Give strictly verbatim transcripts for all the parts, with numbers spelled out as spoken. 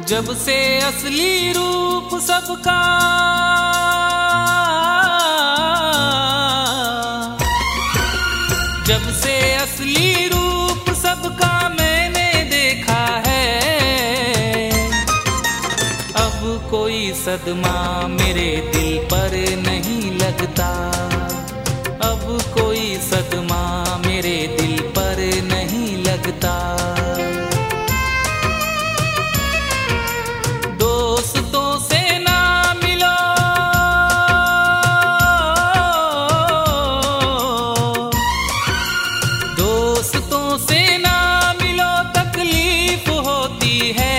जब से असली रूप सबका जब से असली रूप सबका मैंने देखा है, अब कोई सदमा मेरे दिल पर नहीं लगता, अब कोई सदमा मेरे दिल पर नहीं लगता। दोस्तों से ना मिलो, दोस्तों से ना मिलो तकलीफ होती है,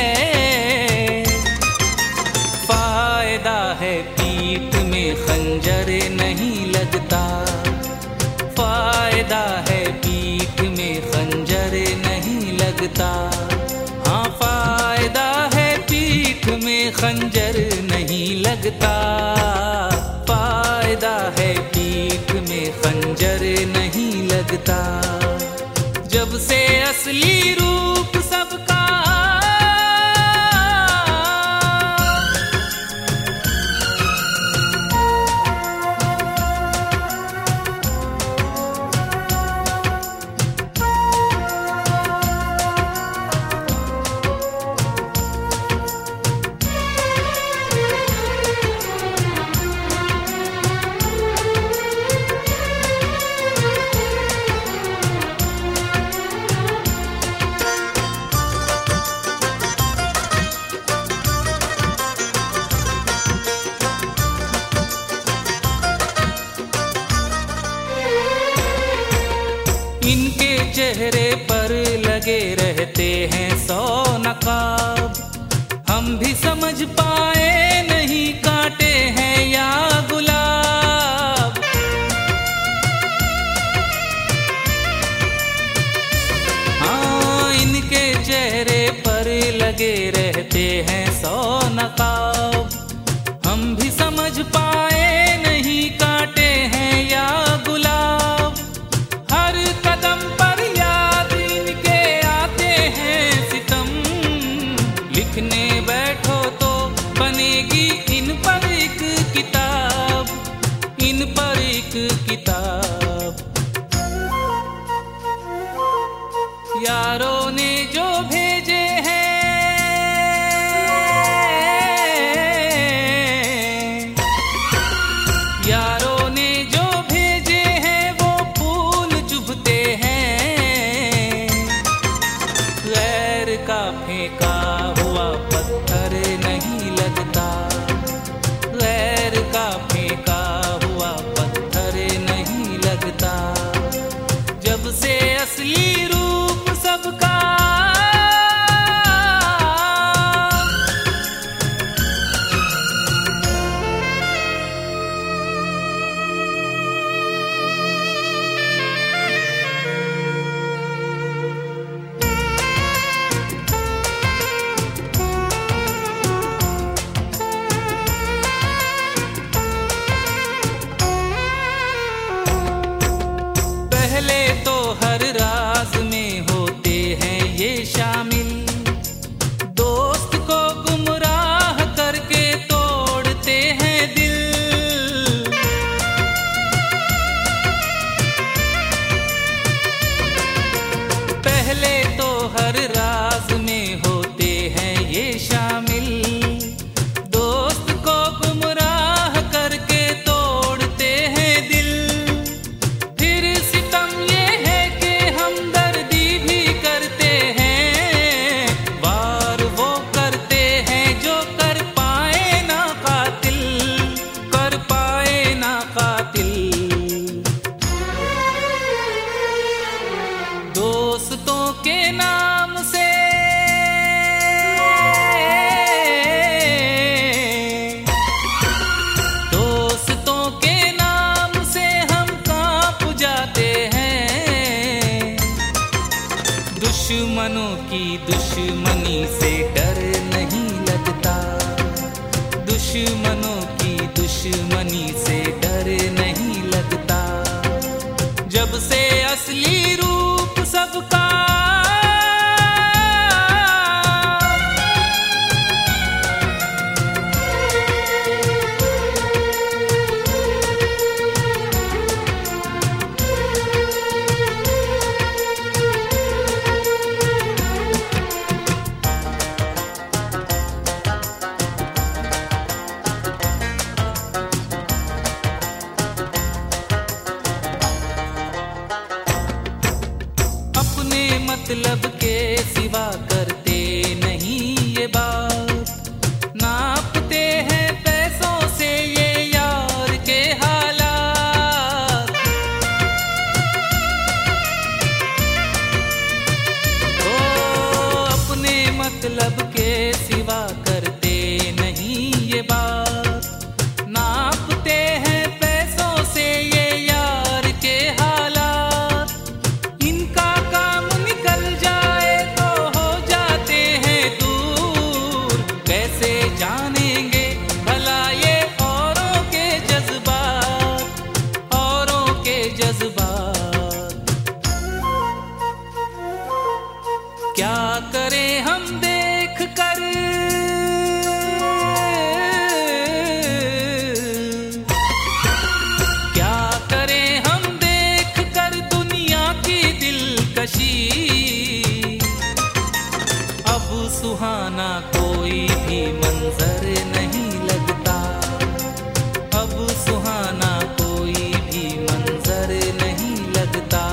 फायदा है पीठ में खंजर नहीं लगता, फायदा है पीठ में खंजर नहीं लगता। हाँ, फायदा है पीठ में खंजर नहीं लगता, फायदा है पीठ में खंजर नहीं लगता। जब से असली रूप सबका इनके चेहरे पर लगे रहते हैं सौ नकाब, हम भी समझ पाए नहीं कांटे हैं या गुलाब। हाँ, इनके चेहरे पर लगे रहते हैं सौ नकाब, हम भी समझ पाए नहीं कांटे हैं या गुलाब। हर कदम पर याद इनके आते हैं सितम, लिखने बैठो तो बनेगी इन पर एक किताब, इन पर एक किताब। यारों ने जो भेजे हैं, यारों ने जो भेजे हैं वो फूल चुभते हैं, गैर का फेंका हुआ पत्थर नहीं लगता, गैर का फेंका हुआ पत्थर नहीं लगता। जब से असली रूप सबका पहले तो हर राज में होते हैं ये शामिल, दोस्त को गुमराह करके तोड़ते हैं दिल। पहले तो हर राज में होते हैं ये शामिल, दोस्त को गुमराह करके तोड़ते हैं दिल। फिर सितम ये है कि हमदर्दी भी करते हैं, वार वो करते हैं जो कर पाए ना कातिल, कर पाए ना कातिल। दोस्तों के नाम से दोस्तों के नाम से हम कांप जाते हैं, दुश्मनों की दुश्मनी से डर नहीं लगता, दुश्मनों की दुश्मनी से डर नहीं लगता। जब से असली रूप सबका मतलब के सिवा करते नहीं ये बात। नापते हैं पैसों से ये यार के हालात। इनका काम निकल जाए तो हो जाते हैं दूर। कैसे जानेंगे भला ये औरों के जज्बात, औरों के जज्बात। क्या करें हम देख कर क्या करें हम देख कर दुनिया की दिलकशी। अब सुहाना कोई भी मंजर नहीं लगता, अब सुहाना कोई भी मंजर नहीं लगता।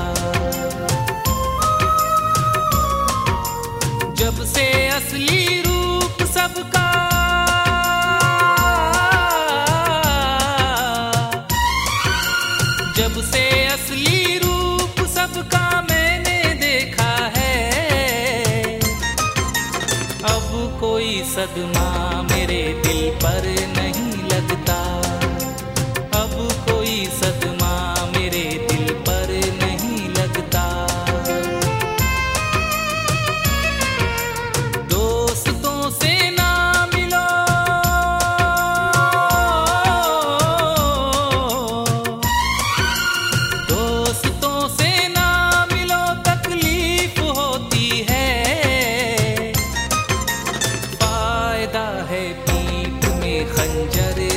जब से असली रूप सबका जब से असली रूप सबका मैंने देखा है। अब कोई सदमा मेरे दिल पर नहीं लगता, अब कोई सदमा मेरे दिल पर नहीं लगता। दोस्तों से ना मिलो, दोस्तों से ना मिलो तकलीफ होती है। फायदा है पीठ में खंजर